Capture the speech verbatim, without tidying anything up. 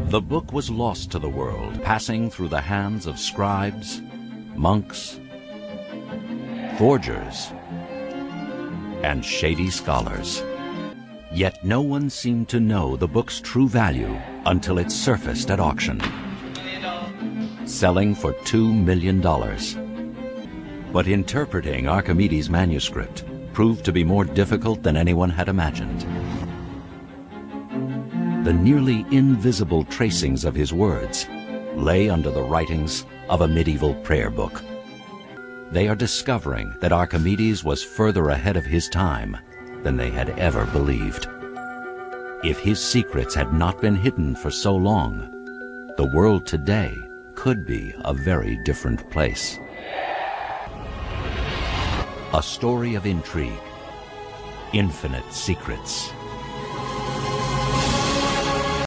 The book was lost to the world, passing through the hands of scribes, monks, forgers, and shady scholars. Yet no one seemed to know the book's true value until it surfaced at auction, selling for two million dollars. But interpreting Archimedes' manuscript proved to be more difficult than anyone had imagined. The nearly invisible tracings of his words lay under the writings of a medieval prayer book. They are discovering that Archimedes was further ahead of his time than they had ever believed. If his secrets had not been hidden for so long, the world today could be a very different place. A story of intrigue, infinite secrets,